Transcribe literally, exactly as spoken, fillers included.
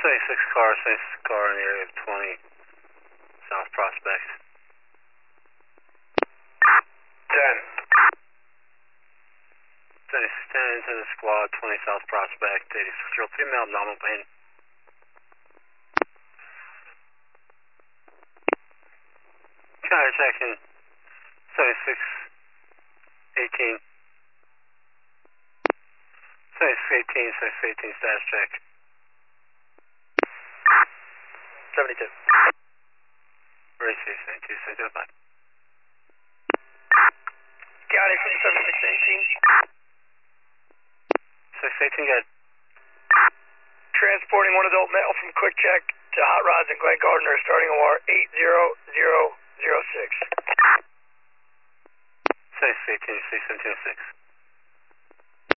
seventy-six car, seventy-six car in the area of twenty South Prospect. ten. seventy-six ten into the squad, twenty South Prospect, eighty-six year old female, abdominal pain. Counter checking, seventy-six eighteen. seventy-six eighteen, seventy-six eighteen status check. seventy-two. Race seventy-two, seventy-two, bye. Got it, seventy-six eighteen. seventy-six eighteen, good. Transporting one adult male from Quick Check to Hot Rods and Glen Gardner, starting O R eight zero zero zero six. seventy-six eighteen, seventy-seven oh six.